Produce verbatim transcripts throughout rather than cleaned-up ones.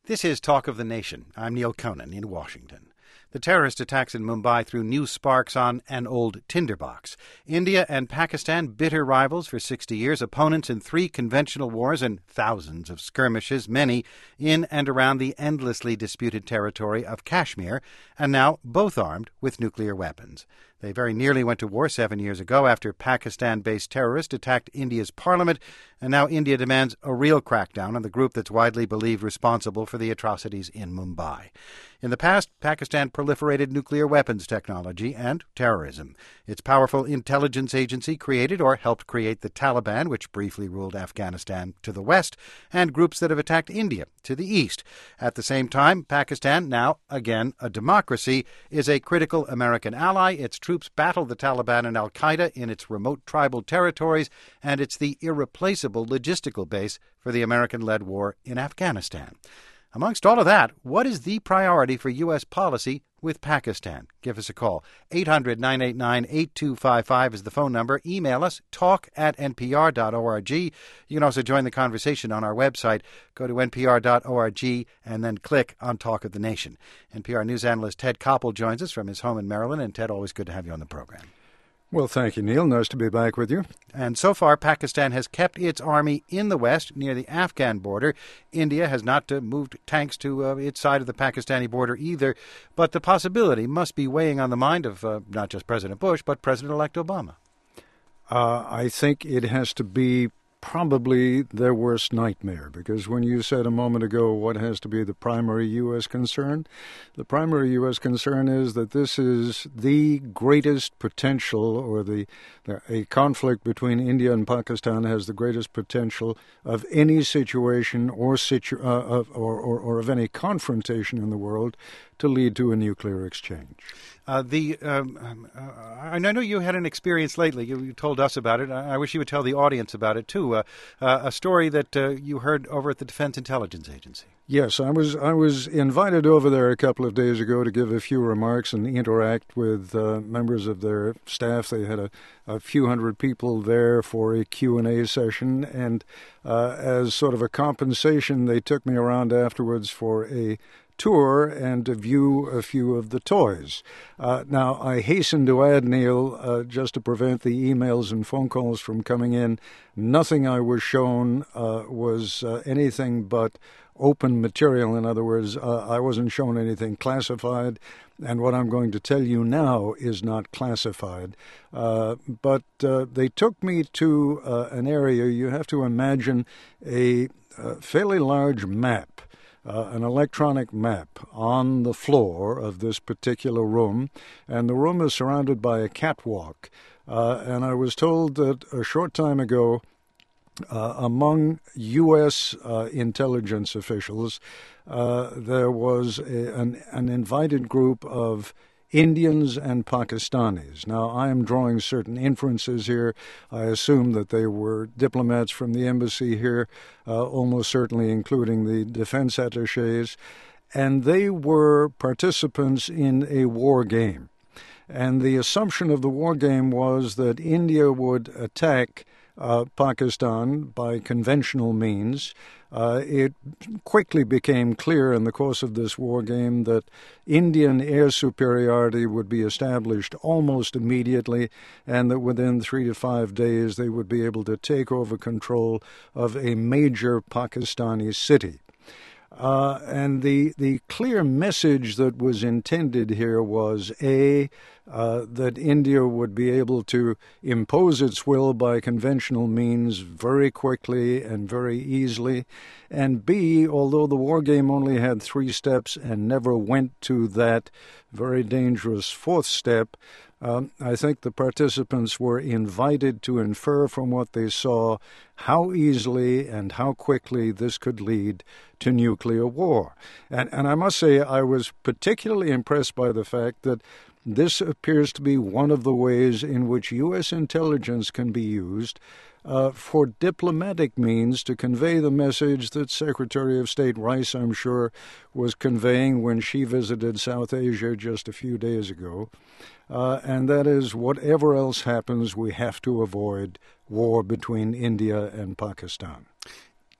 This is Talk of the Nation. I'm Neil Conan in Washington. The terrorist attacks in Mumbai threw new sparks on an old tinderbox. India and Pakistan, bitter rivals for sixty years, opponents in three conventional wars and thousands of skirmishes, many in and around the endlessly disputed territory of Kashmir, and now both armed with nuclear weapons. They very nearly went to war seven years ago after Pakistan-based terrorists attacked India's parliament, and now India demands a real crackdown on the group that's widely believed responsible for the atrocities in Mumbai. In the past, Pakistan proliferated nuclear weapons technology and terrorism. Its powerful intelligence agency created or helped create the Taliban, which briefly ruled Afghanistan to the west, and groups that have attacked India to the east. At the same time, Pakistan, now again a democracy, is a critical American ally. Its troops battle the Taliban and al-Qaeda in its remote tribal territories, and it's the irreplaceable logistical base for the American-led war in Afghanistan. Amongst all of that, what is the priority for U S policy with Pakistan? Give us a call. eight hundred, nine eight nine, eight two five five is the phone number. Email us, talk at n p r dot org. You can also join the conversation on our website. Go to n p r dot org and then click on Talk of the Nation. N P R news analyst Ted Koppel joins us from his home in Maryland. And Ted, always good to have you on the program. Well, thank you, Neil. Nice to be back with you. And so far, Pakistan has kept its army in the west near the Afghan border. India has not uh, moved tanks to uh, its side of the Pakistani border either. But the possibility must be weighing on the mind of uh, not just President Bush, but President-elect Obama. Uh, I think it has to be probably their worst nightmare, because when you said a moment ago what has to be the primary U S concern, the primary U S concern is that this is the greatest potential, or the, the a conflict between India and Pakistan has the greatest potential of any situation or situ, uh, of, or, or, or of any confrontation in the world to lead to a nuclear exchange. Uh, the um, uh, I know you had an experience lately. You, you told us about it. I, I wish you would tell the audience about it, too. Uh, uh, a story that uh, you heard over at the Defense Intelligence Agency. Yes, I was I was invited over there a couple of days ago to give a few remarks and interact with uh, members of their staff. They had a, a few hundred people there for a Q and A session, and uh, as sort of a compensation, they took me around afterwards for a tour and to view a few of the toys. Uh, now, I hasten to add, Neil, uh, just to prevent the emails and phone calls from coming in, nothing I was shown uh, was uh, anything but open material. In other words, uh, I wasn't shown anything classified, and what I'm going to tell you now is not classified. Uh, but uh, they took me to uh, an area. You have to imagine a, a fairly large map. Uh, an electronic map on the floor of this particular room, and the room is surrounded by a catwalk. Uh, and I was told that a short time ago, uh, among U S uh, intelligence officials, uh, there was a, an, an invited group of Indians and Pakistanis. Now, I am drawing certain inferences here. I assume that they were diplomats from the embassy here, uh, almost certainly including the defense attachés, and they were participants in a war game. And the assumption of the war game was that India would attack uh, Pakistan by conventional means. Uh, it quickly became clear in the course of this war game that Indian air superiority would be established almost immediately, and that within three to five days they would be able to take over control of a major Pakistani city. Uh, and the, the clear message that was intended here was, A, uh, that India would be able to impose its will by conventional means very quickly and very easily, and B, although the war game only had three steps and never went to that very dangerous fourth step, Um, I think the participants were invited to infer from what they saw how easily and how quickly this could lead to nuclear war. And, and I must say I was particularly impressed by the fact that this appears to be one of the ways in which U S intelligence can be used uh, for diplomatic means to convey the message that Secretary of State Rice, I'm sure, was conveying when she visited South Asia just a few days ago. Uh, and that is, whatever else happens, we have to avoid war between India and Pakistan.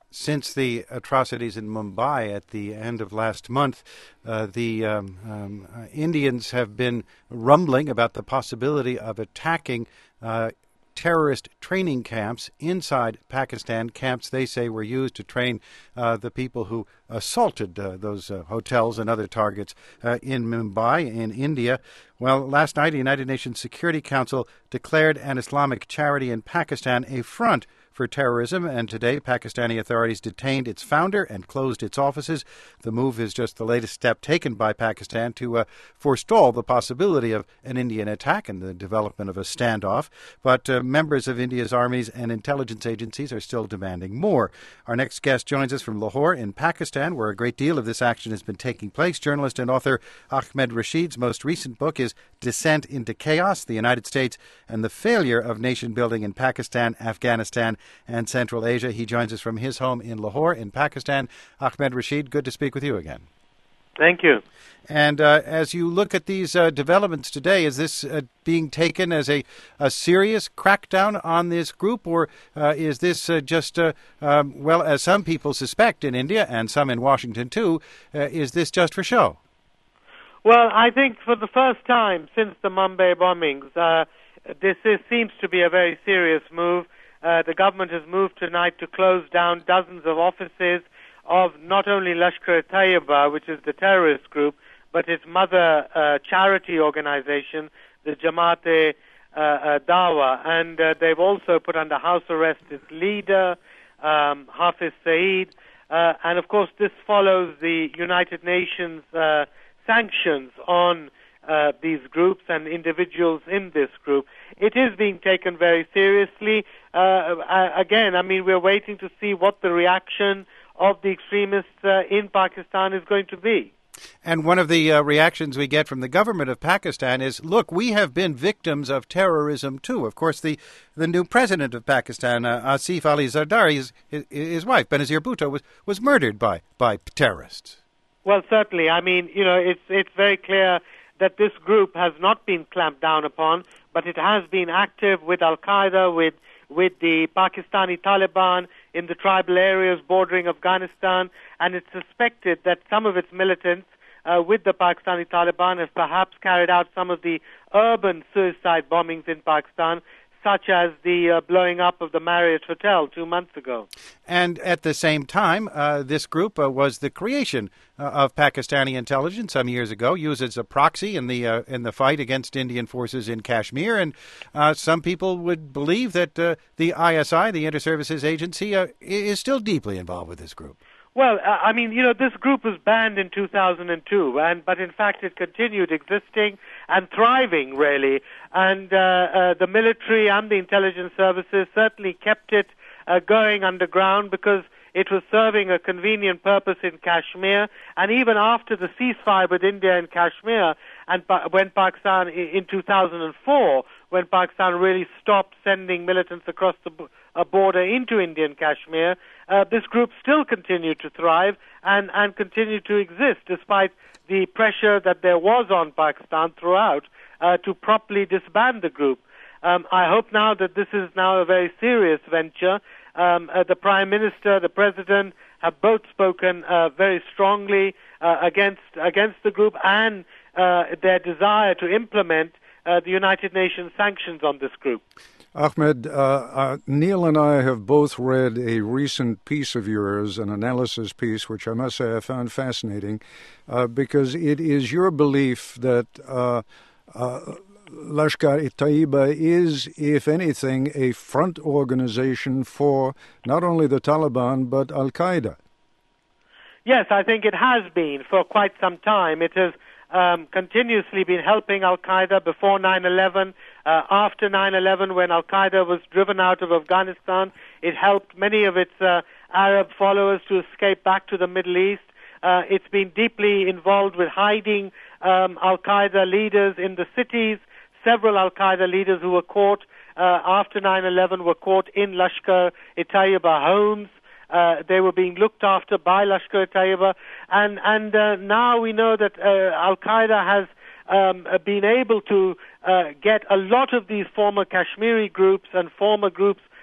since the atrocities in Mumbai at the end of last month, uh, the um, um, uh, Indians have been rumbling about the possibility of attacking uh, terrorist training camps inside Pakistan, camps they say were used to train uh, the people who assaulted uh, those uh, hotels and other targets uh, in Mumbai, in India. Well, last night, the United Nations Security Council declared an Islamic charity in Pakistan a front for terrorism, and today Pakistani authorities detained its founder and closed its offices. The move is just the latest step taken by Pakistan to uh, forestall the possibility of an Indian attack and the development of a standoff. But uh, members of India's armies and intelligence agencies are still demanding more. Our next guest joins us from Lahore in Pakistan, where a great deal of this action has been taking place. Journalist and author Ahmed Rashid's most recent book is Descent into Chaos, the United States and the Failure of Nation Building in Pakistan, Afghanistan, and Central Asia. He joins us from his home in Lahore in Pakistan. Ahmed Rashid, good to speak with you again. Thank you. And uh, as you look at these uh, developments today, is this uh, being taken as a, a serious crackdown on this group, or uh, is this uh, just, uh, um, well, as some people suspect in India and some in Washington too, uh, is this just for show? Well, I think for the first time since the Mumbai bombings, uh, this is, seems to be a very serious move. Uh, the government has moved tonight to close down dozens of offices of not only Lashkar-e-Taiba, which is the terrorist group, but its mother uh, charity organization, the Jamaat-e uh, uh, Dawa. And uh, they've also put under house arrest its leader, um, Hafiz Saeed. Uh, and, of course, this follows the United Nations uh, sanctions on Uh, these groups and individuals in this group. It is being taken very seriously. Uh, again, I mean, we're waiting to see what the reaction of the extremists uh, in Pakistan is going to be. And one of the uh, reactions we get from the government of Pakistan is, look, we have been victims of terrorism too. Of course, the, the new president of Pakistan, uh, Asif Ali Zardari, his, his wife, Benazir Bhutto, was, was murdered by, by terrorists. Well, certainly. I mean, you know, it's it's very clear that this group has not been clamped down upon, but it has been active with Al-Qaeda, with with the Pakistani Taliban in the tribal areas bordering Afghanistan, and it's suspected that some of its militants uh, with the Pakistani Taliban have perhaps carried out some of the urban suicide bombings in Pakistan, such as the uh, blowing up of the Marriott Hotel two months ago. And at the same time, uh, this group uh, was the creation uh, of Pakistani intelligence some years ago, used as a proxy in the uh, in the fight against Indian forces in Kashmir. And uh, some people would believe that uh, the I S I, the Inter-Services Agency, uh, is still deeply involved with this group. Well, uh, I mean, you know, this group was banned in two thousand two, and but in fact it continued existing and thriving, really. And uh, uh, the military and the intelligence services certainly kept it uh, going underground because it was serving a convenient purpose in Kashmir. And even after the ceasefire with India in Kashmir, and pa- when Pakistan, in two thousand four, when Pakistan really stopped sending militants across the b- a border into Indian Kashmir, uh, this group still continued to thrive and, and continued to exist despite the pressure that there was on Pakistan throughout uh, to properly disband the group. Um, I hope now that this is now a very serious venture. Um, uh, the Prime Minister, the President have both spoken uh, very strongly uh, against against the group and uh, their desire to implement uh, the United Nations sanctions on this group. Ahmed, uh, uh, Neil and I have both read a recent piece of yours, an analysis piece, which I must say I found fascinating, uh, because it is your belief that uh, uh, Lashkar-e-Taiba is, if anything, a front organization for not only the Taliban but Al-Qaeda. Yes, I think it has been for quite some time. It has um, continuously been helping Al-Qaeda before nine eleven. Uh, after nine eleven, when Al-Qaeda was driven out of Afghanistan, it helped many of its uh, Arab followers to escape back to the Middle East. Uh, it's been deeply involved with hiding um, Al-Qaeda leaders in the cities. Several Al-Qaeda leaders who were caught uh, after nine eleven were caught in Lashkar-e-Taiba homes. Uh, they were being looked after by Lashkar-e-Taiba. And, and uh, now we know that uh, Al-Qaeda has um, been able to uh, get a lot of these former Kashmiri groups and former groups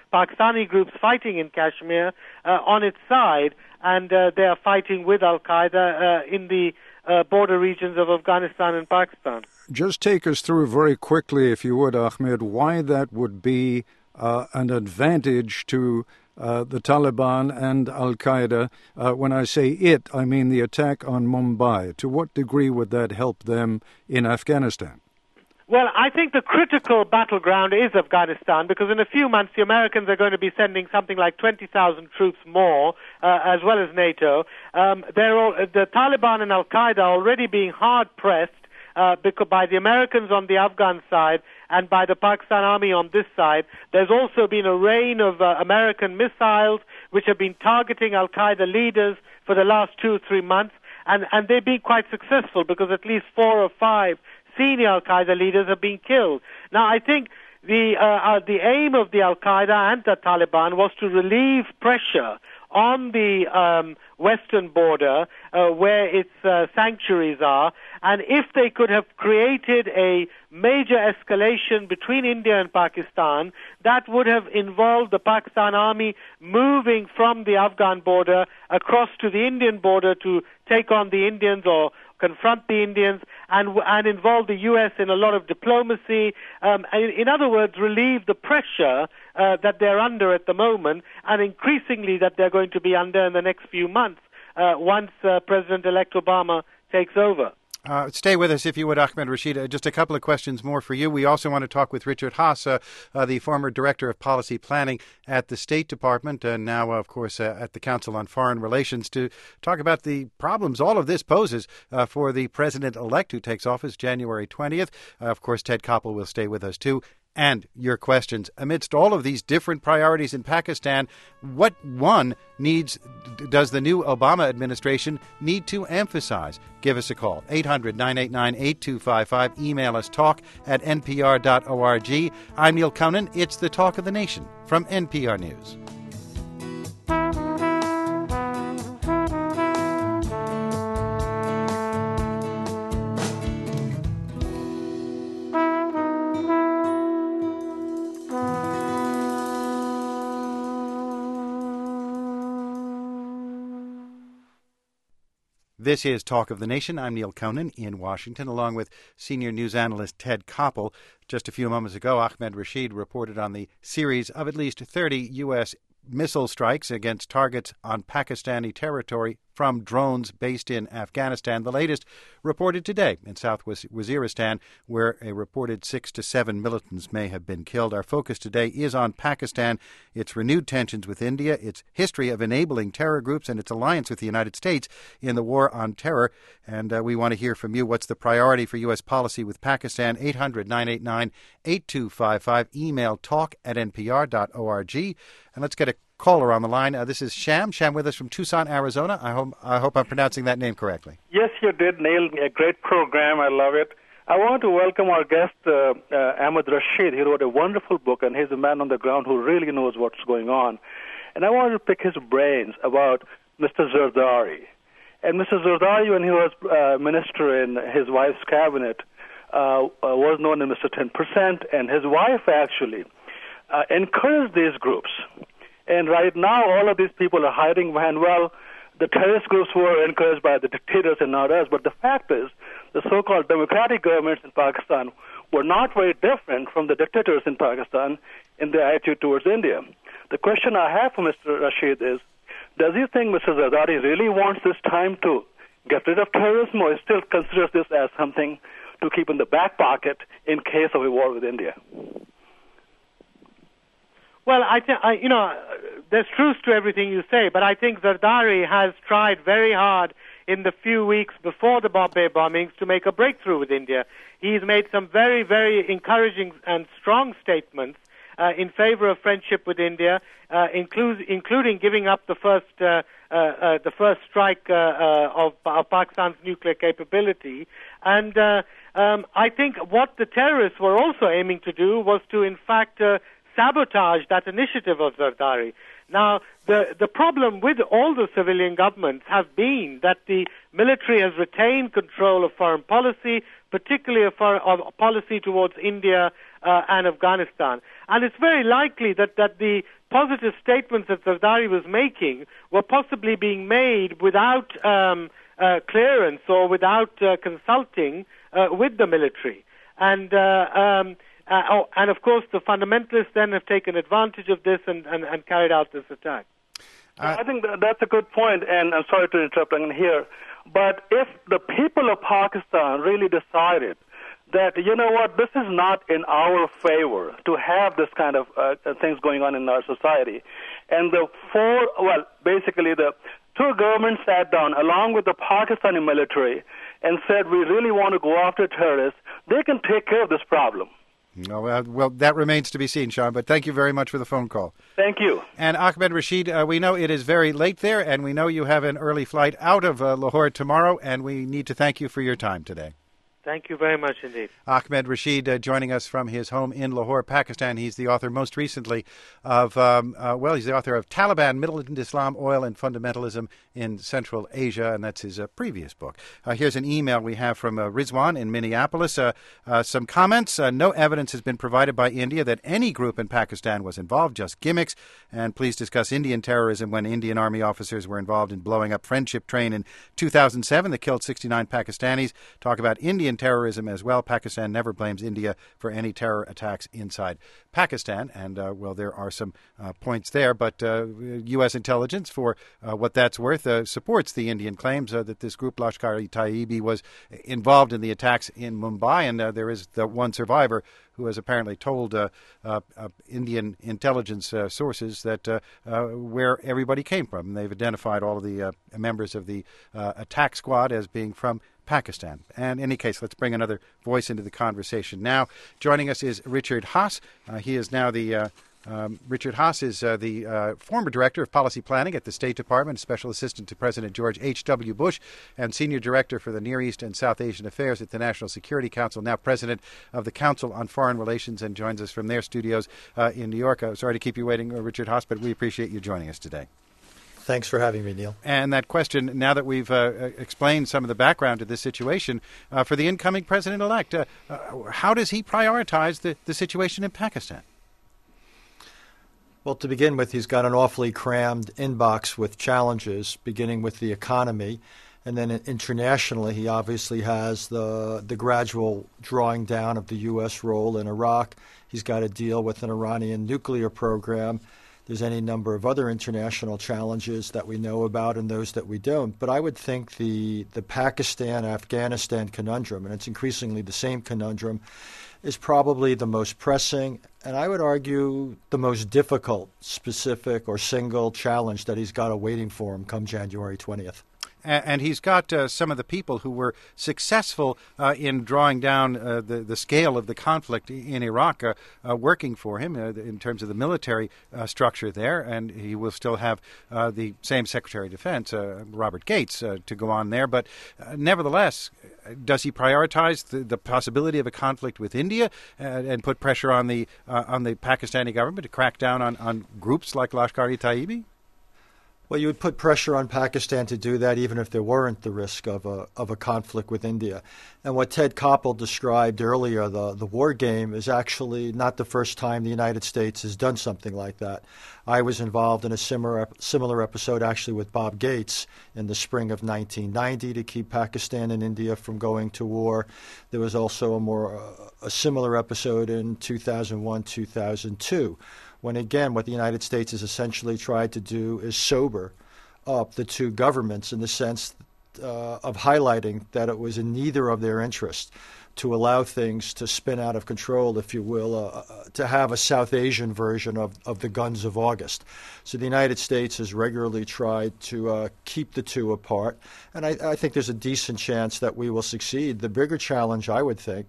Pakistani groups fighting in Kashmir uh, on its side, and uh, they are fighting with Al-Qaeda uh, in the uh, border regions of Afghanistan and Pakistan. Just take us through very quickly, if you would, Ahmed, why that would be uh, an advantage to uh, the Taliban and Al-Qaeda. Uh, when I say it, I mean the attack on Mumbai. To what degree would that help them in Afghanistan? Well, I think the critical battleground is Afghanistan, because in a few months the Americans are going to be sending something like twenty thousand troops more, uh, as well as NATO. Um, they're all, the Taliban and Al-Qaeda are already being hard-pressed uh, because by the Americans on the Afghan side and by the Pakistan army on this side. There's also been a rain of uh, American missiles which have been targeting Al-Qaeda leaders for the last two or three months, and, and they've been quite successful because at least four or five senior Al-Qaeda leaders have been killed. Now, I think the uh, uh, the aim of the Al-Qaeda and the Taliban was to relieve pressure on the um, western border uh, where its uh, sanctuaries are, and if they could have created a major escalation between India and Pakistan, that would have involved the Pakistan army moving from the Afghan border across to the Indian border to take on the Indians or confront the Indians, and and involve the U S in a lot of diplomacy. Um, in, in other words, relieve the pressure uh, that they're under at the moment, and increasingly that they're going to be under in the next few months uh, once uh, President-elect Obama takes over. Uh, stay with us, if you would, Ahmed Rashid. Uh, just a couple of questions more for you. We also want to talk with Richard Haass, uh, uh, the former Director of Policy Planning at the State Department, and now, uh, of course, uh, at the Council on Foreign Relations, to talk about the problems all of this poses uh, for the President-elect who takes office January twentieth. Uh, of course, Ted Koppel will stay with us, too. And your questions. Amidst all of these different priorities in Pakistan, what one needs, does the new Obama administration need to emphasize? Give us a call, eight hundred, nine eight nine, eight two five five. Email us, talk at n p r dot org. I'm Neil Conan. It's the Talk of the Nation from N P R News. This is Talk of the Nation. I'm Neil Conan in Washington, along with senior news analyst Ted Koppel. Just a few moments ago, Ahmed Rashid reported on the series of at least thirty U S missile strikes against targets on Pakistani territory from drones based in Afghanistan. The latest reported today in South Waziristan, where a reported six to seven militants may have been killed. Our focus today is on Pakistan, its renewed tensions with India, its history of enabling terror groups, and its alliance with the United States in the war on terror. And uh, we want to hear from you. What's the priority for U S policy with Pakistan? eight hundred, nine eight nine, eight two five five. Email talk at n p r dot org. And let's get a caller on the line. Uh, this is Sham. Sham with us from Tucson, Arizona. I hope I hope I'm pronouncing that name correctly. Yes, you did, Neil. A great program. I love it. I want to welcome our guest, uh, uh, Ahmed Rashid. He wrote a wonderful book, and he's a man on the ground who really knows what's going on. And I wanted to pick his brains about Mister Zardari. And Mister Zardari, when he was uh, minister in his wife's cabinet, uh, uh, was known as Mister ten percent, and his wife actually uh, encouraged these groups. And right now, all of these people are hiding behind, well, the terrorist groups were encouraged by the dictators and not us. But the fact is, the so-called democratic governments in Pakistan were not very different from the dictators in Pakistan in their attitude towards India. The question I have for Mister Rashid is, does he think Mister Zardari really wants this time to get rid of terrorism, or still considers this as something to keep in the back pocket in case of a war with India? Well, I, th- I, you know, there's truth to everything you say, but I think Zardari has tried very hard in the few weeks before the Bombay bombings to make a breakthrough with India. He's made some very, very encouraging and strong statements uh, in favor of friendship with India, uh, include, including giving up the first, uh, uh, uh, the first strike uh, uh, of, of Pakistan's nuclear capability. And uh, um, I think what the terrorists were also aiming to do was to, in fact, uh, sabotage that initiative of Zardari. Now, the, the problem with all the civilian governments have been that the military has retained control of foreign policy, particularly of, foreign, of policy towards India uh, and Afghanistan. And it's very likely that, that the positive statements that Zardari was making were possibly being made without um, uh, clearance or without uh, consulting uh, with the military. And uh, um, uh, oh, and of course, the fundamentalists then have taken advantage of this and, and, and carried out this attack. Uh, I think that that's a good point, and I'm sorry to interrupt again here, but if the people of Pakistan really decided that, you know what, this is not in our favor to have this kind of uh, things going on in our society, and the four, well, basically the two governments sat down along with the Pakistani military and said, we really want to go after terrorists, they can take care of this problem. No, uh, well, that remains to be seen, Sean, but thank you very much for the phone call. Thank you. And Ahmed Rashid, uh, we know it is very late there, and we know you have an early flight out of uh, Lahore tomorrow, and we need to thank you for your time today. Thank you very much indeed. Ahmed Rashid uh, joining us from his home in Lahore, Pakistan. He's the author most recently of, um, uh, well, he's the author of Taliban, Militant Islam, Oil and Fundamentalism in Central Asia, and that's his uh, previous book. Uh, here's an email we have from uh, Rizwan in Minneapolis. Uh, uh, some comments. Uh, no evidence has been provided by India that any group in Pakistan was involved, just gimmicks. And please discuss Indian terrorism when Indian Army officers were involved in blowing up Friendship Train in two thousand seven that killed sixty-nine Pakistanis. Talk about Indian terrorism as well. Pakistan never blames India for any terror attacks inside Pakistan. And, uh, well, there are some uh, points there. But uh, U S intelligence, for uh, what that's worth, uh, supports the Indian claims uh, that this group, Lashkar-e-Taiba, was involved in the attacks in Mumbai. And uh, there is the one survivor who has apparently told uh, uh, uh, Indian intelligence uh, sources that uh, uh, where everybody came from. And they've identified all of the uh, members of the uh, attack squad as being from Pakistan. And in any case, let's bring another voice into the conversation now. Joining us is Richard Haass. Uh, he is now the... Uh, Um, Richard Haass is uh, the uh, former director of policy planning at the State Department, special assistant to President George H W. Bush, and senior director for the Near East and South Asian Affairs at the National Security Council, now president of the Council on Foreign Relations, and joins us from their studios uh, in New York. Uh, sorry to keep you waiting, uh, Richard Haass, but we appreciate you joining us today. Thanks for having me, Neil. And that question, now that we've uh, explained some of the background to this situation, uh, for the incoming president-elect, uh, uh, how does he prioritize the, the situation in Pakistan? Well, to begin with, he's got an awfully crammed inbox with challenges, beginning with the economy. And then internationally, he obviously has the the gradual drawing down of the U S role in Iraq. He's got to deal with an Iranian nuclear program. There's any number of other international challenges that we know about and those that we don't. But I would think the, the Pakistan-Afghanistan conundrum, and it's increasingly the same conundrum, is probably the most pressing, and I would argue the most difficult, specific, or single challenge that he's got awaiting for him come January twentieth. And he's got uh, some of the people who were successful uh, in drawing down uh, the, the scale of the conflict in Iraq uh, uh, working for him uh, in terms of the military uh, structure there. And he will still have uh, the same Secretary of Defense, uh, Robert Gates, uh, to go on there. But uh, nevertheless, does he prioritize the, the possibility of a conflict with India uh, and put pressure on the uh, on the Pakistani government to crack down on, on groups like Lashkar-e-Taiba? Well, you would put pressure on Pakistan to do that even if there weren't the risk of a of a conflict with India. And what Ted Koppel described earlier, the, the war game, is actually not the first time the United States has done something like that. I was involved in a similar similar episode actually with Bob Gates in the spring of nineteen ninety to keep Pakistan and India from going to war. There was also a more uh, a similar episode in two thousand one, two thousand two. When, again, what the United States has essentially tried to do is sober up the two governments in the sense uh, of highlighting that it was in neither of their interests to allow things to spin out of control, if you will, uh, to have a South Asian version of, of the Guns of August. So the United States has regularly tried to uh, keep the two apart, and I, I think there's a decent chance that we will succeed. The bigger challenge, I would think,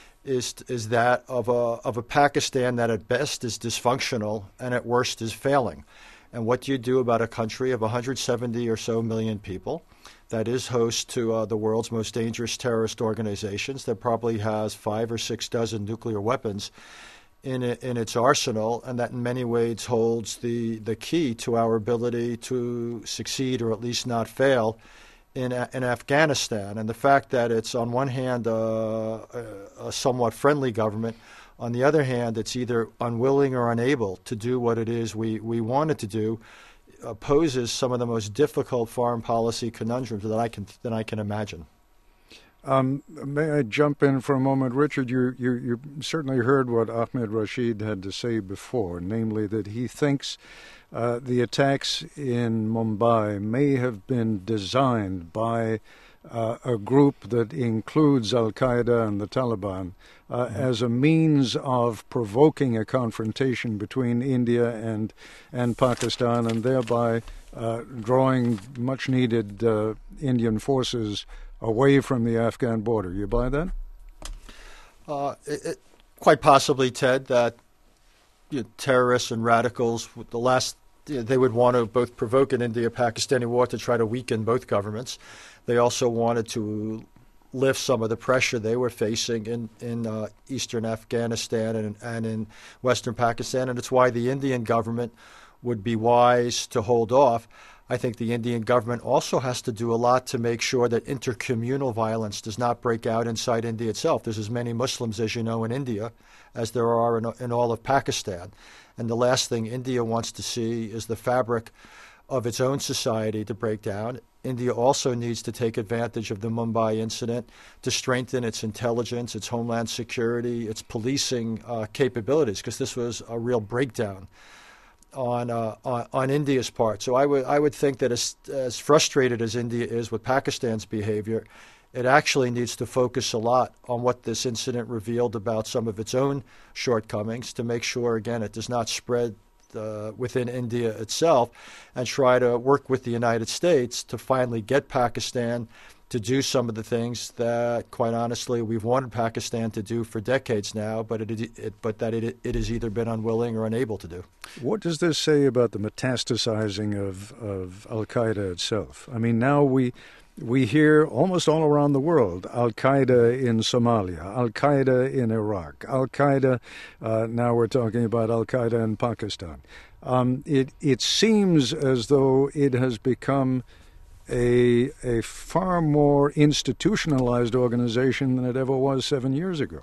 is is that of a of a Pakistan that at best is dysfunctional and at worst is failing. And what do you do about a country of one hundred seventy or so million people that is host to uh, the world's most dangerous terrorist organizations, that probably has five or six dozen nuclear weapons in in its arsenal, and that in many ways holds the, the key to our ability to succeed or at least not fail in in Afghanistan. And the fact that it's on one hand uh, a, a somewhat friendly government, on the other hand it's either unwilling or unable to do what it is we, we want it to do, uh, poses some of the most difficult foreign policy conundrums that I can that I can imagine. Um, may I jump in for a moment? Richard, you, you, you certainly heard what Ahmed Rashid had to say before, namely that he thinks uh, the attacks in Mumbai may have been designed by uh, a group that includes Al-Qaeda and the Taliban uh, mm-hmm. as a means of provoking a confrontation between India and, and Pakistan, and thereby uh, drawing much-needed uh, Indian forces away from the Afghan border. You buy that? Uh, it, it, quite possibly, Ted, that you know, terrorists and radicals, the last you know, they would want to both provoke an India-Pakistani war to try to weaken both governments. They also wanted to lift some of the pressure they were facing in, in uh, eastern Afghanistan and, and in western Pakistan, and it's why the Indian government would be wise to hold off. I think the Indian government also has to do a lot to make sure that intercommunal violence does not break out inside India itself. There's as many Muslims, as you know, in India as there are in, in all of Pakistan. And the last thing India wants to see is the fabric of its own society to break down. India also needs to take advantage of the Mumbai incident to strengthen its intelligence, its homeland security, its policing uh, capabilities, because this was a real breakdown On, uh, on on India's part. So I would I would think that as as frustrated as India is with Pakistan's behavior, it actually needs to focus a lot on what this incident revealed about some of its own shortcomings to make sure, again, it does not spread uh, within India itself, and try to work with the United States to finally get Pakistan to do some of the things that, quite honestly, we've wanted Pakistan to do for decades now, but it, it but that it it has either been unwilling or unable to do. What does this say about the metastasizing of, of Al-Qaeda itself? I mean, now we we hear almost all around the world, Al-Qaeda in Somalia, Al-Qaeda in Iraq, Al-Qaeda, uh, now we're talking about Al-Qaeda in Pakistan. Um, it it seems as though it has become A, a far more institutionalized organization than it ever was seven years ago.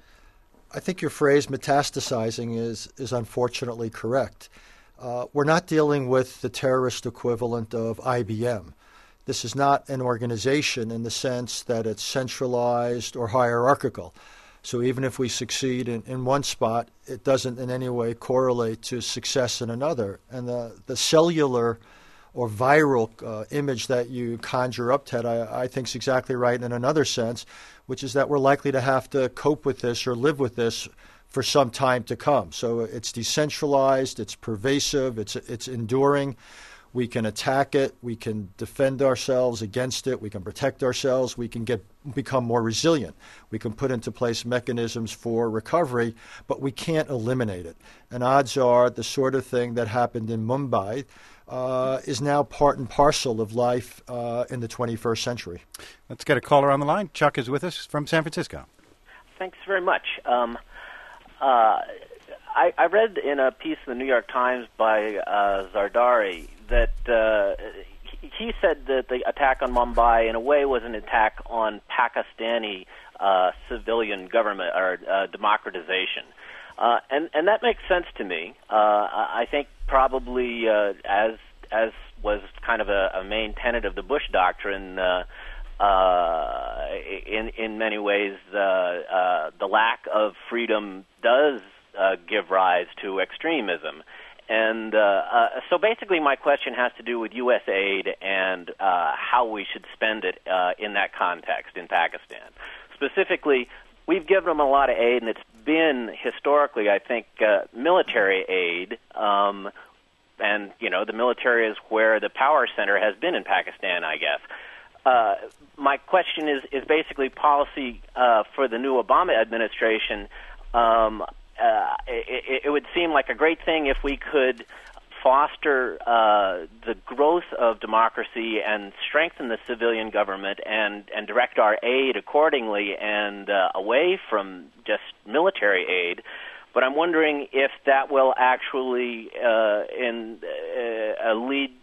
I think your phrase metastasizing is, is unfortunately correct. Uh, we're not dealing with the terrorist equivalent of I B M. This is not an organization in the sense that it's centralized or hierarchical. So even if we succeed in, in one spot, it doesn't in any way correlate to success in another. And the, the cellular or viral uh, image that you conjure up, Ted, I, I think is exactly right in another sense, which is that we're likely to have to cope with this or live with this for some time to come. So it's decentralized, it's pervasive, it's it's enduring. We can attack it, we can defend ourselves against it, we can protect ourselves, we can get become more resilient. We can put into place mechanisms for recovery, but we can't eliminate it. And odds are the sort of thing that happened in Mumbai Uh, is now part and parcel of life uh, in the twenty-first century. Let's get a caller on the line. Chuck is with us from San Francisco. Thanks very much. Um, uh, I, I read in a piece in the New York Times by uh, Zardari that uh, he said that the attack on Mumbai in a way was an attack on Pakistani uh, civilian government or uh, democratization. Uh, and, and that makes sense to me. Uh, I think probably uh, as as was kind of a, a main tenet of the Bush doctrine, uh, uh, in in many ways, uh, uh, the lack of freedom does uh, give rise to extremism. And uh, uh, so basically my question has to do with U S aid and uh, how we should spend it uh, in that context in Pakistan. Specifically, we've given them a lot of aid, and it's been historically, I think, uh, military aid. Um, and, you know, the military is where the power center has been in Pakistan, I guess. Uh, my question is, is basically policy uh, for the new Obama administration. Um, uh, it, it would seem like a great thing if we could foster uh, the growth of democracy and strengthen the civilian government and, and direct our aid accordingly and uh, away from just military aid but I'm wondering if that will actually uh, in, uh, lead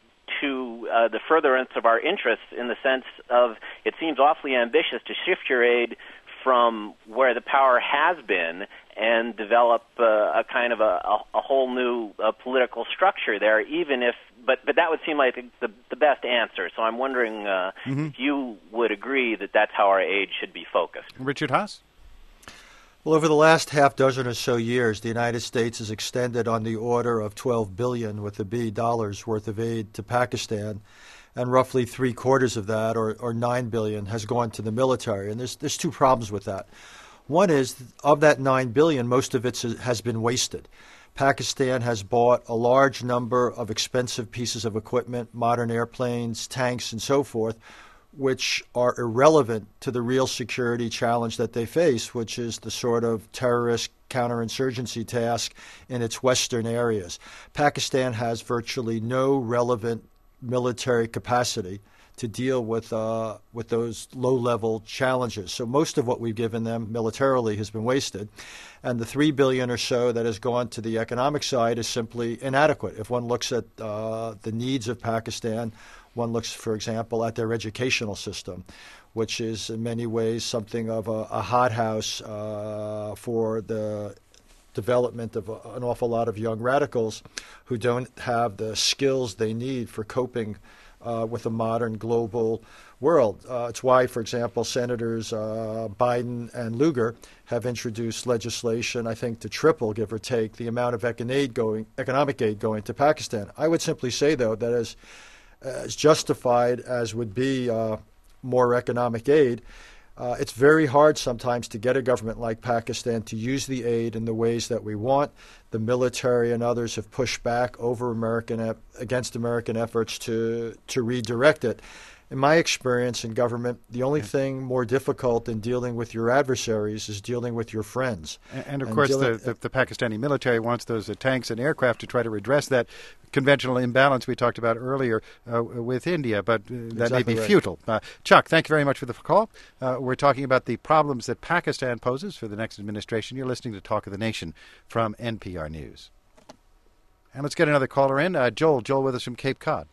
to uh, the furtherance of our interests, in the sense of it seems awfully ambitious to shift your aid from where the power has been and develop uh, a kind of a, a, a whole new uh, political structure there, even if, but, but that would seem like the, the best answer. So I'm wondering uh, mm-hmm. if you would agree that that's how our aid should be focused. Richard Haass? Well, over the last half dozen or so years, the United States has extended on the order of twelve billion with a B dollars worth of aid to Pakistan, and roughly three quarters of that, or, or nine billion, has gone to the military. And there's there's two problems with that. One is, of that nine billion, most of it has been wasted. Pakistan has bought a large number of expensive pieces of equipment, modern airplanes, tanks, and so forth, which are irrelevant to the real security challenge that they face, which is the sort of terrorist counterinsurgency task in its western areas. Pakistan has virtually no relevant military capacity to deal with uh, with those low-level challenges. So most of what we've given them militarily has been wasted, and the three billion dollars or so that has gone to the economic side is simply inadequate. If one looks at uh, the needs of Pakistan, one looks, for example, at their educational system, which is in many ways something of a, a hothouse uh, for the development of a, an awful lot of young radicals who don't have the skills they need for coping uh, with a modern global world. Uh, it's why, for example, Senators uh, Biden and Lugar have introduced legislation, I think, to triple, give or take, the amount of econ aid going, economic aid going to Pakistan. I would simply say, though, that as as justified as would be uh, more economic aid, uh, it's very hard sometimes to get a government like Pakistan to use the aid in the ways that we want. The military and others have pushed back over American against American efforts to to redirect it. In my experience in government, the only thing more difficult than dealing with your adversaries is dealing with your friends. And, and of and course, dealing, the, the, the Pakistani military wants those uh, tanks and aircraft to try to redress that conventional imbalance we talked about earlier uh, with India, but uh, that exactly may be right. futile. Uh, Chuck, thank you very much for the call. Uh, we're talking about the problems that Pakistan poses for the next administration. You're listening to Talk of the Nation from N P R News. And let's get another caller in. Uh, Joel, Joel with us from Cape Cod.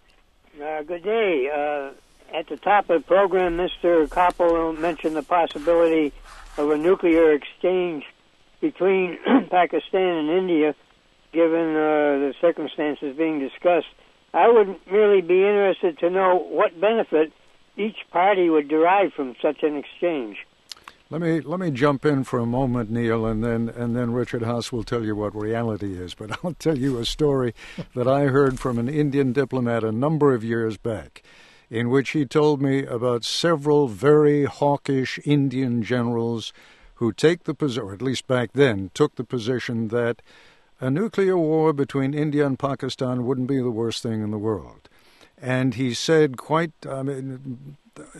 Uh, good day. Uh, at the top of the program, Mister Koppel mentioned the possibility of a nuclear exchange between Pakistan and India, given uh, the circumstances being discussed. I would really be interested to know what benefit each party would derive from such an exchange. Let me let me jump in for a moment, Neil, and then and then Richard Haass will tell you what reality is. But I'll tell you a story that I heard from an Indian diplomat a number of years back, in which he told me about several very hawkish Indian generals who take the position, or at least back then, took the position that a nuclear war between India and Pakistan wouldn't be the worst thing in the world. And he said quite, I mean,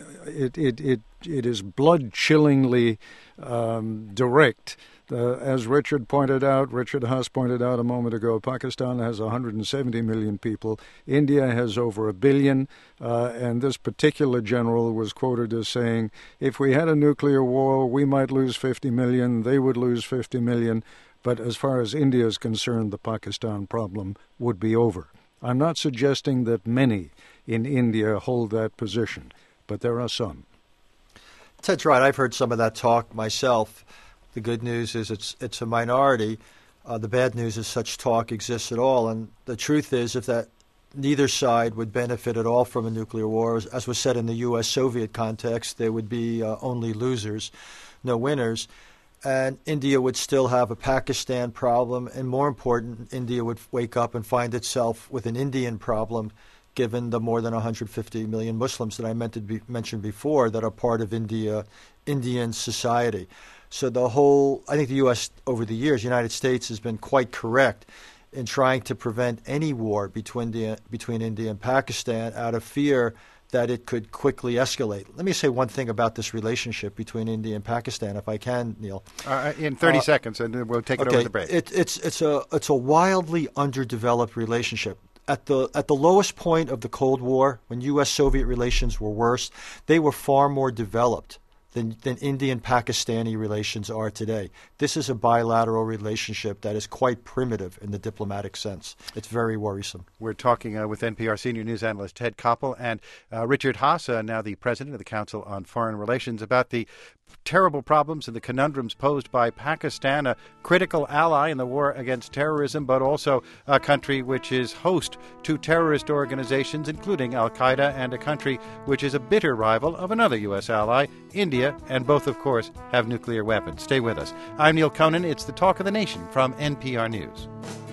it it it, it is blood-chillingly um, direct. Uh, as Richard pointed out, Richard Haass pointed out a moment ago, Pakistan has one hundred seventy million people. India has over a billion. Uh, and this particular general was quoted as saying, if we had a nuclear war, we might lose fifty million, they would lose fifty million. But as far as India is concerned, the Pakistan problem would be over. I'm not suggesting that many in India hold that position, but there are some. Ted's right. I've heard some of that talk myself. The good news is it's it's a minority. Uh, the bad news is such talk exists at all. And the truth is, if that neither side would benefit at all from a nuclear war, as, as was said in the U S Soviet context, there would be uh, only losers, no winners. And India would still have a Pakistan problem, and more important, India would wake up and find itself with an Indian problem, given the more than one hundred fifty million Muslims that I meant to be, mentioned before that are part of India, Indian society. So the whole, I think the U S over the years, the United States has been quite correct in trying to prevent any war between India, between India and Pakistan out of fear that it could quickly escalate. Let me say one thing about this relationship between India and Pakistan, if I can, Neil. Uh, in thirty uh, seconds, and then we'll take it okay. over the break. It, it's it's a it's a wildly underdeveloped relationship. At the at the lowest point of the Cold War, when U S Soviet relations were worst, they were far more developed than, than Indian-Pakistani relations are today. This is a bilateral relationship that is quite primitive in the diplomatic sense. It's very worrisome. We're talking uh, with N P R senior news analyst Ted Koppel and uh, Richard Haass, uh, now the president of the Council on Foreign Relations, about the terrible problems and the conundrums posed by Pakistan, a critical ally in the war against terrorism, but also a country which is host to terrorist organizations, including Al-Qaeda, and a country which is a bitter rival of another U S ally, India, and both, of course, have nuclear weapons. Stay with us. I'm Neil Conan. It's the Talk of the Nation from N P R News.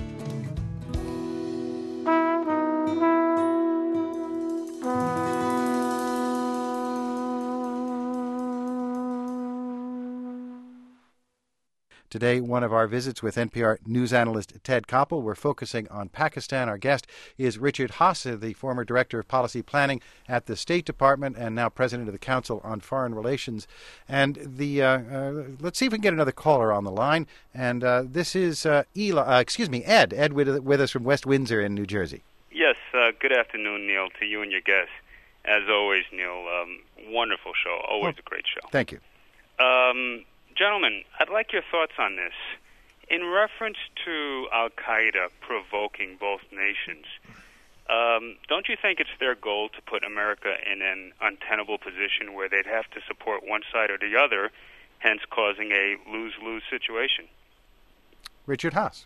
Today, one of our visits with N P R news analyst Ted Koppel. We're focusing on Pakistan. Our guest is Richard Haass, the former director of policy planning at the State Department and now president of the Council on Foreign Relations. And the uh, uh, let's see if we can get another caller on the line. And uh, this is uh, Eli, uh, excuse me, Ed. Ed with, with us from West Windsor in New Jersey. Yes. Uh, good afternoon, Neil, to you and your guests. As always, Neil, um, wonderful show. Always oh, a great show. Thank you. Um, Gentlemen, I'd like your thoughts on this. In reference to Al-Qaeda provoking both nations, um, don't you think it's their goal to put America in an untenable position where they'd have to support one side or the other, hence causing a lose-lose situation? Richard Haass.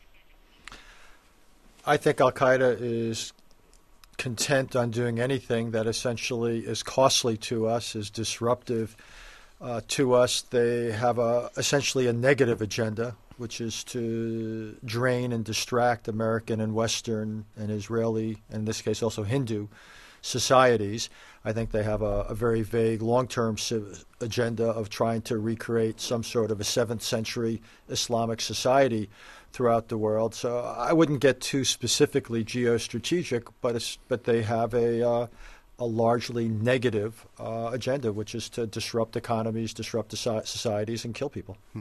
I think Al-Qaeda is content on doing anything that essentially is costly to us, is disruptive Uh, to us. They have a essentially a negative agenda, which is to drain and distract American and Western and Israeli, and in this case also Hindu, societies. I think they have a, a very vague long-term civ- agenda of trying to recreate some sort of a seventh century Islamic society throughout the world. So I wouldn't get too specifically geostrategic, but it's, but they have a uh, a largely negative uh, agenda, which is to disrupt economies, disrupt societies, and kill people. Hmm.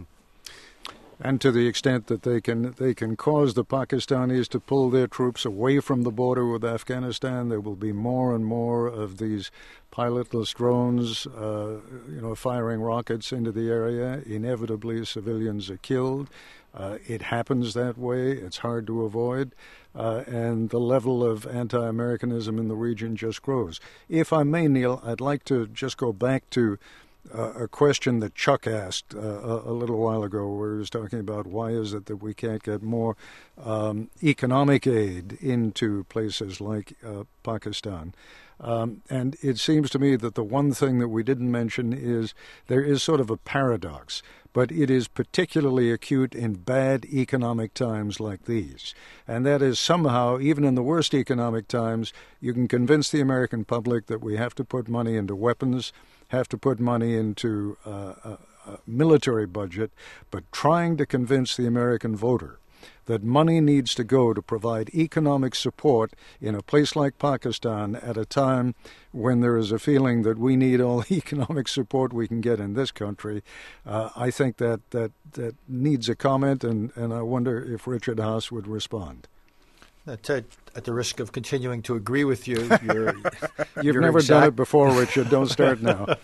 And to the extent that they can they can cause the Pakistanis to pull their troops away from the border with Afghanistan, there will be more and more of these pilotless drones, uh, you know, firing rockets into the area. Inevitably, civilians are killed. Uh, it happens that way. It's hard to avoid. Uh, and the level of anti-Americanism in the region just grows. If I may, Neil, I'd like to just go back to uh, a question that Chuck asked uh, a, a little while ago, where he was talking about why is it that we can't get more um, economic aid into places like uh, Pakistan. Um, and it seems to me that the one thing that we didn't mention is there is sort of a paradox, but it is particularly acute in bad economic times like these. And that is somehow, even in the worst economic times, you can convince the American public that we have to put money into weapons, have to put money into uh, a, a military budget, but trying to convince the American voter that money needs to go to provide economic support in a place like Pakistan at a time when there is a feeling that we need all the economic support we can get in this country. Uh, I think that, that that needs a comment, and, and I wonder if Richard Haass would respond. Uh, Ted, at the risk of continuing to agree with you, you're, you've you're never exact- done it before, Richard. Don't start now.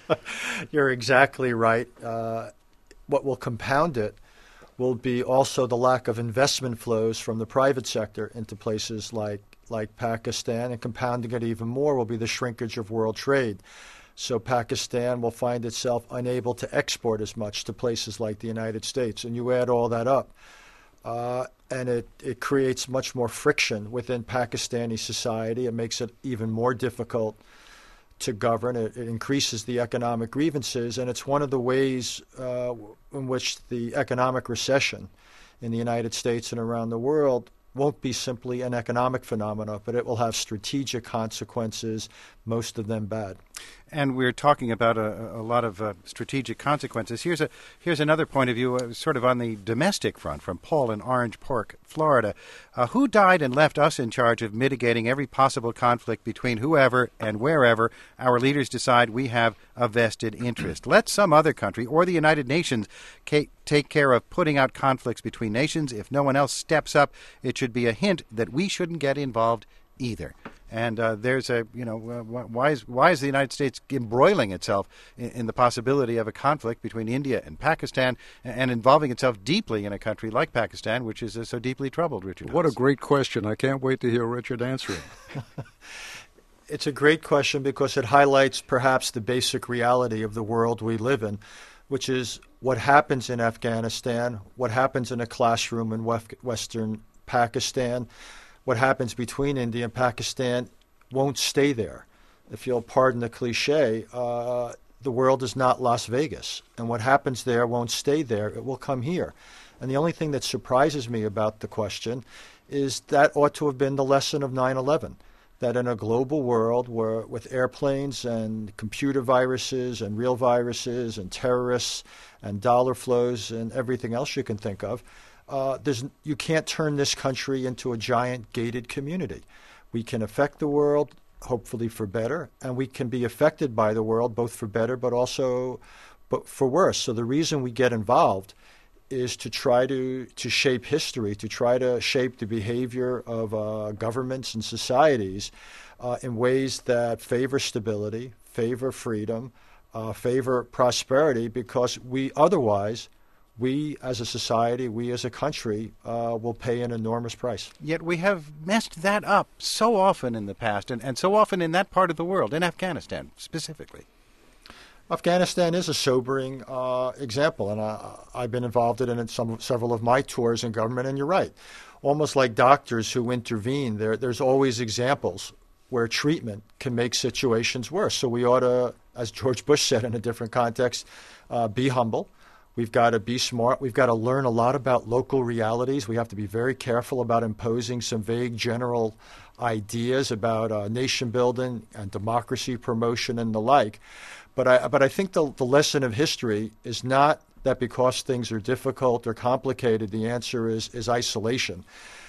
You're exactly right. Uh, what will compound it will be also the lack of investment flows from the private sector into places like, like Pakistan, and compounding it even more will be the shrinkage of world trade. So Pakistan will find itself unable to export as much to places like the United States. And you add all that up, uh, and it, it creates much more friction within Pakistani society. It makes it even more difficult to govern. It, it increases the economic grievances, and it's one of the ways uh, in which the economic recession in the United States and around the world won't be simply an economic phenomenon, but it will have strategic consequences, most of them bad. And we're talking about a, a lot of uh, strategic consequences. Here's a here's another point of view, uh, sort of on the domestic front, from Paul in Orange Park, Florida. Uh, who died and left us in charge of mitigating every possible conflict between whoever and wherever our leaders decide we have a vested interest? Let some other country or the United Nations ca- take care of putting out conflicts between nations. If no one else steps up, it should be a hint that we shouldn't get involved either. And uh, there's a, you know, uh, why is why is the United States embroiling itself in, in the possibility of a conflict between India and Pakistan and involving itself deeply in a country like Pakistan, which is uh, so deeply troubled, Richard? What Haass? a great question. I can't wait to hear Richard answer it. It's a great question because it highlights perhaps the basic reality of the world we live in, which is what happens in Afghanistan, what happens in a classroom in Western Pakistan, what happens between India and Pakistan won't stay there. If you'll pardon the cliche, uh, the world is not Las Vegas, and what happens there won't stay there. It will come here. And the only thing that surprises me about the question is that ought to have been the lesson of nine eleven. That in a global world where with airplanes and computer viruses and real viruses and terrorists and dollar flows and everything else you can think of, uh, there's, you can't turn this country into a giant gated community. We can affect the world, hopefully for better, and we can be affected by the world both for better but also but for worse. So the reason we get involved is to try to, to shape history, to try to shape the behavior of uh, governments and societies uh, in ways that favor stability, favor freedom, uh, favor prosperity, because we otherwise, we as a society, we as a country, uh, will pay an enormous price. Yet we have messed that up so often in the past, and, and so often in that part of the world, in Afghanistan specifically. Afghanistan is a sobering uh, example, and I, I've been involved in it in some, several of my tours in government, and you're right. Almost like doctors who intervene, there, there's always examples where treatment can make situations worse. So we ought to, as George Bush said in a different context, uh, be humble. We've got to be smart. We've got to learn a lot about local realities. We have to be very careful about imposing some vague general ideas about uh, nation building and democracy promotion and the like. But I, but I think the, the lesson of history is not that because things are difficult or complicated, the answer is, is isolation.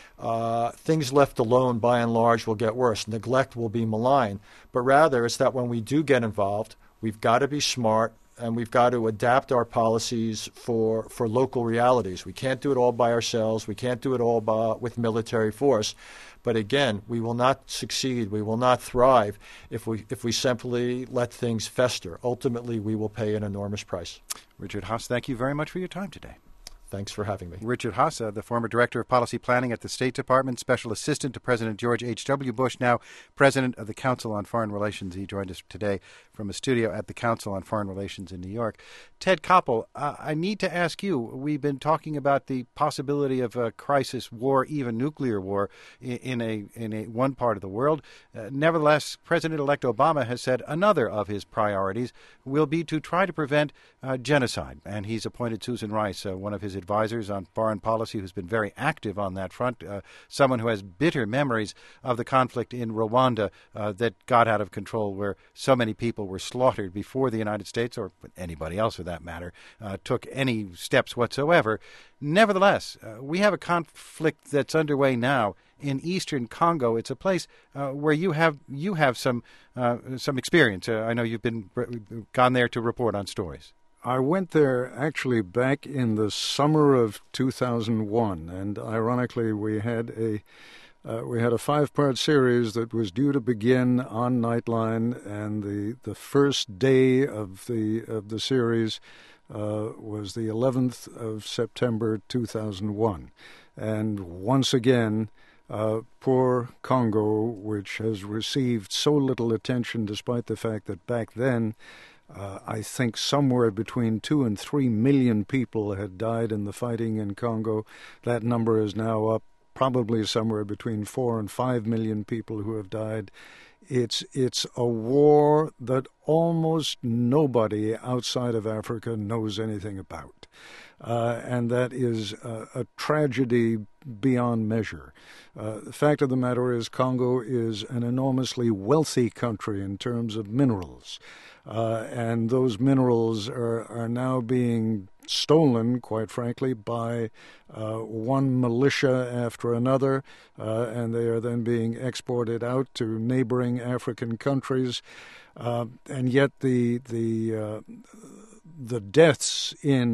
Uh, things left alone, by and large, will get worse. Neglect will be malign. But rather, it's that when we do get involved, we've got to be smart, and we've got to adapt our policies for, for local realities. We can't do it all by ourselves. We can't do it all by, with military force. But again, we will not succeed, we will not thrive if we if we simply let things fester. Ultimately, we will pay an enormous price. Richard Haass, thank you very much for your time today. Thanks for having me. Richard Haass, uh, the former Director of Policy Planning at the State Department, Special Assistant to President George H W. Bush, now President of the Council on Foreign Relations. He joined us today from a studio at the Council on Foreign Relations in New York. Ted Koppel, uh, I need to ask you, we've been talking about the possibility of a crisis, war, even nuclear war in, in a in a one part of the world. Uh, nevertheless, President-elect Obama has said another of his priorities will be to try to prevent uh, genocide. And he's appointed Susan Rice, uh, one of his advisors on foreign policy, who's been very active on that front, uh, someone who has bitter memories of the conflict in Rwanda uh, that got out of control, where so many people were slaughtered before the United States, or anybody else for that matter, uh, took any steps whatsoever. Nevertheless, uh, we have a conflict that's underway now in eastern Congo. It's a place uh, where you have you have some uh, some experience. Uh, I know you've been gone there to report on stories. I went there actually back in the summer of two thousand one, and ironically, we had a uh, we had a five-part series that was due to begin on Nightline, and the the first day of the of the series uh, was the eleventh of September two thousand one, and once again, uh, poor Congo, which has received so little attention, despite the fact that back then, Uh, I think somewhere between two and three million people had died in the fighting in Congo. That number is now up probably somewhere between four and five million people who have died. It's it's a war that almost nobody outside of Africa knows anything about. Uh, and that is a, a tragedy beyond measure. Uh, the fact of the matter is Congo is an enormously wealthy country in terms of minerals. Uh, and those minerals are, are now being stolen, quite frankly, by uh, one militia after another, uh, and they are then being exported out to neighboring African countries. Uh, and yet the the uh, the deaths in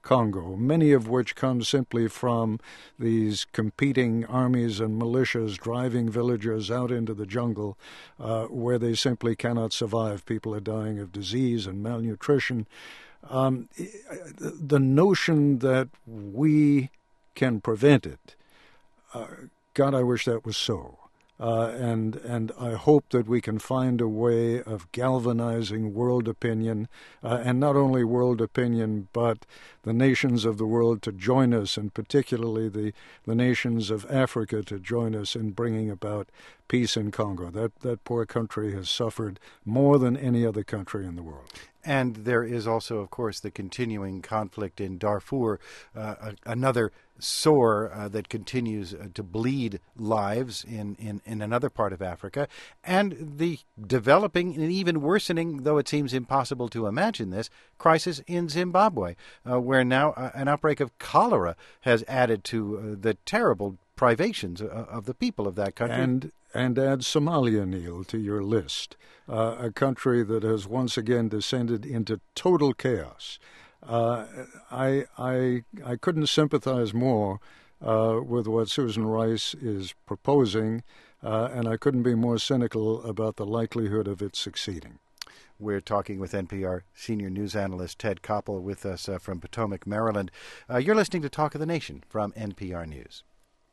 Congo, many of which come simply from these competing armies and militias driving villagers out into the jungle uh, where they simply cannot survive. People are dying of disease and malnutrition. Um, the notion that we can prevent it, uh, God, I wish that was so. Uh, and and I hope that we can find a way of galvanizing world opinion, uh, and not only world opinion, but the nations of the world to join us, and particularly the, the nations of Africa to join us in bringing about peace in Congo. That, that poor country has suffered more than any other country in the world. And there is also, of course, the continuing conflict in Darfur, uh, another sore uh, that continues uh, to bleed lives in, in, in another part of Africa, and the developing and even worsening, though it seems impossible to imagine this, crisis in Zimbabwe, uh, where now uh, an outbreak of cholera has added to uh, the terrible privations uh, of the people of that country. And And add Somalia, Neil, to your list, uh, a country that has once again descended into total chaos. Uh, I, I, I couldn't sympathize more uh, with what Susan Rice is proposing, uh, and I couldn't be more cynical about the likelihood of it succeeding. We're talking with N P R senior news analyst Ted Koppel with us uh, from Potomac, Maryland. Uh, you're listening to Talk of the Nation from N P R News.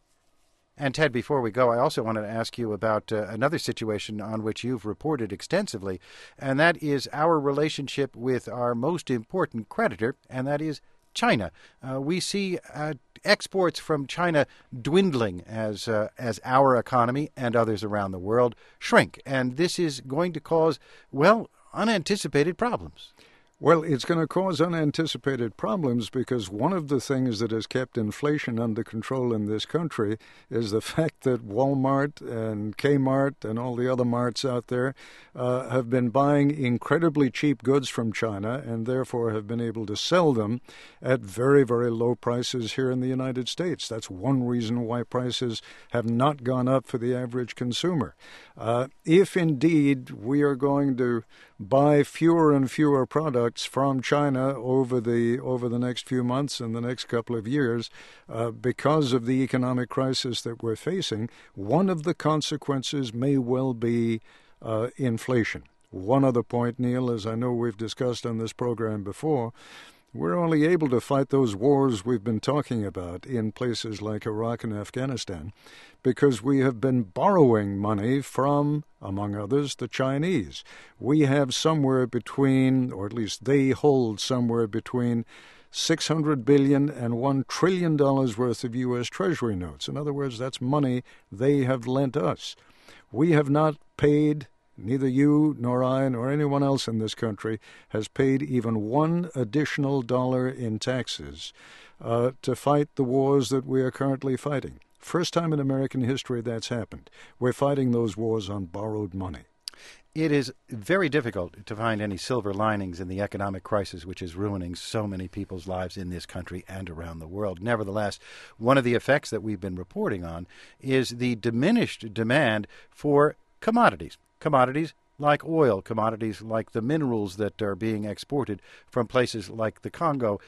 And, Ted, before we go, I also wanted to ask you about uh, another situation on which you've reported extensively, and that is our relationship with our most important creditor, and that is China. Uh, we see uh, exports from China dwindling as uh, as our economy and others around the world shrink, and this is going to cause, well, unanticipated problems. Well, it's going to cause unanticipated problems because one of the things that has kept inflation under control in this country is the fact that Walmart and Kmart and all the other marts out there uh, have been buying incredibly cheap goods from China and therefore have been able to sell them at very, very low prices here in the United States. That's one reason why prices have not gone up for the average consumer. Uh, if indeed we are going to buy fewer and fewer products from China over the over the next few months and the next couple of years uh, because of the economic crisis that we're facing, one of the consequences may well be uh, inflation. One other point, Neil, as I know we've discussed on this program before, we're only able to fight those wars we've been talking about in places like Iraq and Afghanistan because we have been borrowing money from, among others, the Chinese. We have somewhere between, or at least they hold somewhere between six hundred billion dollars and one trillion dollars worth of U S Treasury notes. In other words, that's money they have lent us. We have not paid. Neither you nor I nor anyone else in this country has paid even one additional dollar in taxes uh, to fight the wars that we are currently fighting. First time in American history that's happened. We're fighting those wars on borrowed money. It is very difficult to find any silver linings in the economic crisis which is ruining so many people's lives in this country and around the world. Nevertheless, one of the effects that we've been reporting on is the diminished demand for commodities. Commodities like oil, commodities like the minerals that are being exported from places like the Congo.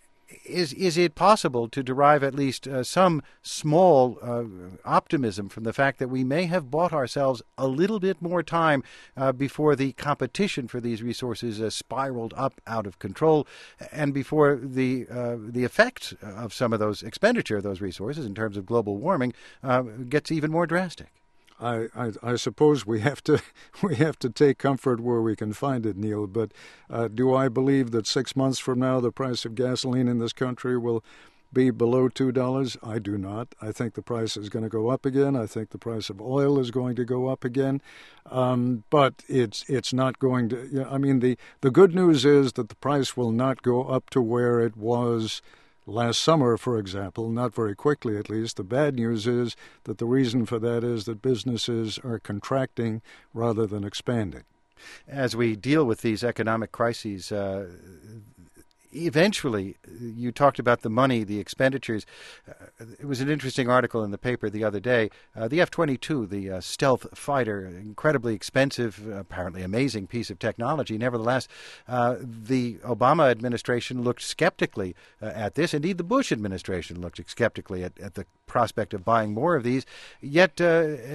Is is it possible to derive at least uh, some small uh, optimism from the fact that we may have bought ourselves a little bit more time uh, before the competition for these resources uh, spiraled up out of control, and before the uh, the effect of some of those expenditure of those resources in terms of global warming uh, gets even more drastic? I, I, I suppose we have to we have to take comfort where we can find it, Neil. But uh, do I believe that six months from now the price of gasoline in this country will be below two dollars? I do not. I think the price is going to go up again. I think the price of oil is going to go up again. Um, but it's it's not going to. You know, I mean, the the good news is that the price will not go up to where it was last summer, for example, not very quickly at least. The bad news is that the reason for that is that businesses are contracting rather than expanding. As we deal with these economic crises, uh, eventually, you talked about the money, the expenditures. Uh, it was an interesting article in the paper the other day. Uh, the F twenty-two, the uh, stealth fighter, incredibly expensive, apparently amazing piece of technology. Nevertheless, uh, the Obama administration looked skeptically uh, at this. Indeed, the Bush administration looked skeptically at, at the prospect of buying more of these. Yet uh,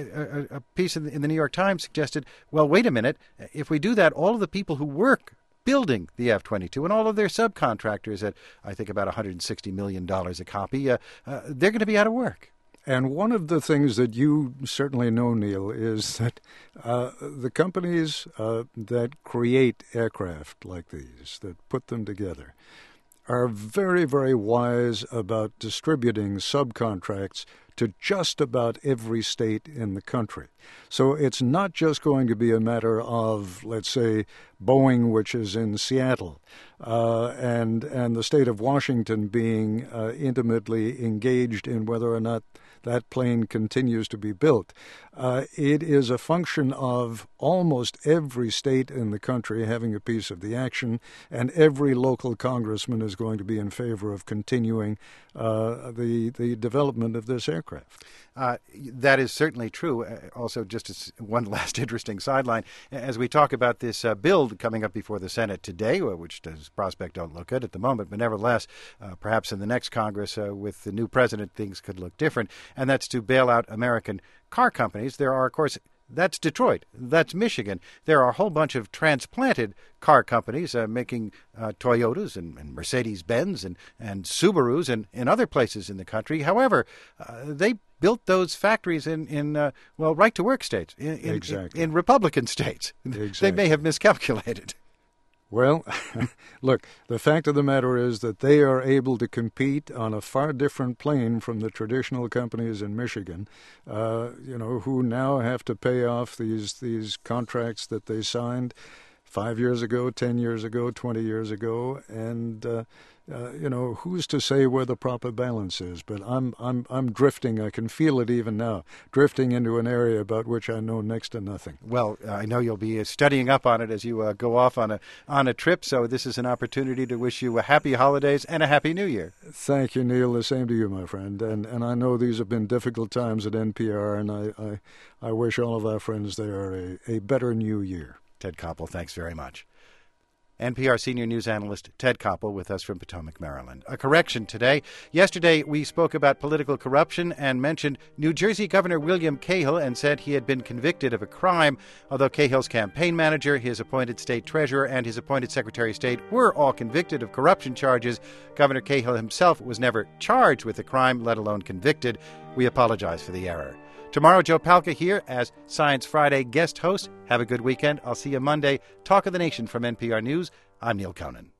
a, a piece in the, in the New York Times suggested, well, wait a minute, if we do that, all of the people who work building the F twenty-two and all of their subcontractors at, I think, about one hundred sixty million dollars a copy, uh, uh, they're going to be out of work. And one of the things that you certainly know, Neil, is that uh, the companies uh, that create aircraft like these, that put them together, are very, very wise about distributing subcontracts to just about every state in the country. So it's not just going to be a matter of, let's say, Boeing, which is in Seattle, uh, and and the state of Washington being uh, intimately engaged in whether or not that plane continues to be built. Uh, it is a function of almost every state in the country having a piece of the action, and every local congressman is going to be in favor of continuing uh, the the development of this aircraft. Uh, that is certainly true. Uh, also, just as one last interesting sideline, as we talk about this uh, bill coming up before the Senate today, which does prospect don't look good at the moment, but nevertheless, uh, perhaps in the next Congress uh, with the new president, things could look different, and that's to bail out American car companies. There are, of course, that's Detroit. That's Michigan. There are a whole bunch of transplanted car companies uh, making uh, Toyotas and, and Mercedes-Benz and, and Subarus and in other places in the country. However, uh, they built those factories in, in uh, well, right-to-work states, in, in, exactly. in, in Republican states. Exactly. They may have miscalculated. Well, look, the fact of the matter is that they are able to compete on a far different plane from the traditional companies in Michigan, uh, you know, who now have to pay off these these contracts that they signed five years ago, ten years ago, twenty years ago, and uh, uh, you know, who's to say where the proper balance is? But I'm I'm I'm drifting. I can feel it even now, drifting into an area about which I know next to nothing. Well, I know you'll be studying up on it as you uh, go off on a on a trip. So this is an opportunity to wish you a happy holidays and a happy New Year. Thank you, Neil. The same to you, my friend. And and I know these have been difficult times at N P R, and I I, I wish all of our friends there a, a better New Year. Ted Koppel, thanks very much. N P R senior news analyst Ted Koppel with us from Potomac, Maryland. A correction today. Yesterday, we spoke about political corruption and mentioned New Jersey Governor William Cahill and said he had been convicted of a crime. Although Cahill's campaign manager, his appointed state treasurer, and his appointed secretary of state were all convicted of corruption charges, Governor Cahill himself was never charged with a crime, let alone convicted. We apologize for the error. Tomorrow, Joe Palca here as Science Friday guest host. Have a good weekend. I'll see you Monday. Talk of the Nation from N P R News. I'm Neil Conan.